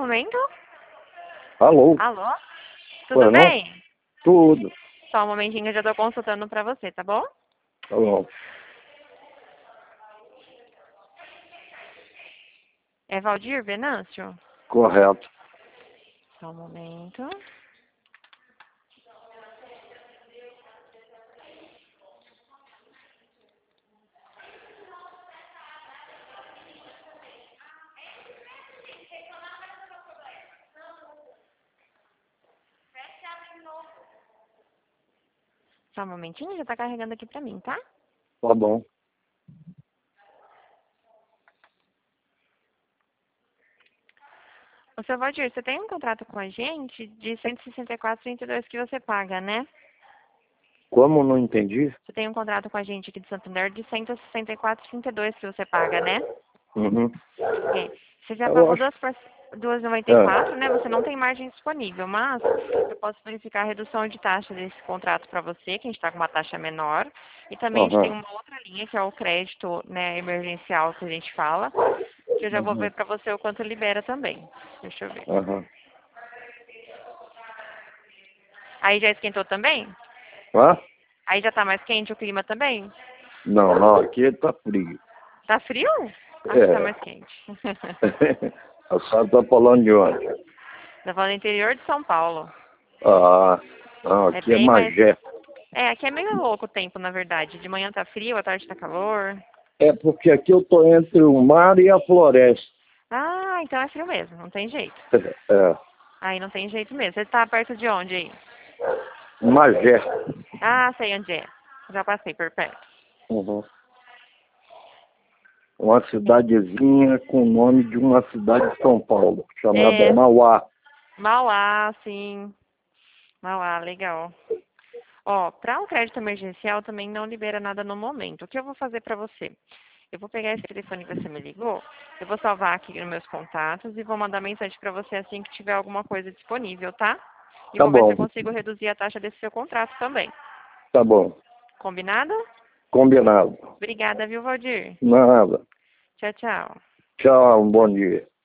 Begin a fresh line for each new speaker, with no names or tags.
momento.
Alô?
Alô? Tudo
Pois não?
bem?
Tudo.
Só um momentinho que eu já tô consultando pra você, tá bom?
Tá bom.
É Valdir Venâncio?
Correto.
Só um momento. Só um momentinho, já tá carregando aqui pra mim, tá?
Tá bom.
Ô, seu Valdir, você tem um contrato com a gente de 164,32 que você paga, né?
Como não entendi?
Você tem um contrato com a gente aqui de Santander de 164,32 que você paga, né?
Uhum.
É. Você já
Eu
pagou
acho.
2,94, né? Você não tem margem disponível, mas eu posso verificar a redução de taxa desse contrato para você, que a gente está com uma taxa menor. E também a gente tem
Aham.
uma outra linha, que é o crédito, né, emergencial que a gente fala, que eu já vou ver
Uhum.
para você o quanto libera também. Deixa eu ver.
Aham.
Aí já esquentou também?
Hã?
Aí já tá mais quente o clima também?
Não, não, aqui tá frio.
Tá frio? Aqui tá
É.
mais quente.
A senhora tá falando de onde?
Tá falando do interior de São Paulo.
Ah, não,
É
aqui é
bem mais.
Magé.
É, aqui é meio louco o tempo, na verdade. De manhã tá frio, à tarde tá calor.
É porque aqui eu tô entre o mar e a floresta.
Ah, então é frio mesmo, não tem jeito.
É.
Aí não tem jeito mesmo. Você tá perto de onde aí?
Magé.
Ah, sei onde é. Já passei por perto.
Uhum. Uma cidadezinha com o nome de uma cidade de São Paulo, chamada
É,
Mauá.
Mauá, sim. Mauá, legal. Ó, para um crédito emergencial também não libera nada no momento. O que eu vou fazer para você? Eu vou pegar esse telefone que você me ligou, eu vou salvar aqui nos meus contatos e vou mandar mensagem para você assim que tiver alguma coisa disponível, tá? E
Tá
vou ver se eu
bom,
consigo reduzir a taxa desse seu contrato também.
tá bom.
Combinado?
Combinado.
Obrigada, viu, Valdir?
Nada.
Tchau, tchau.
Tchau, um bom dia.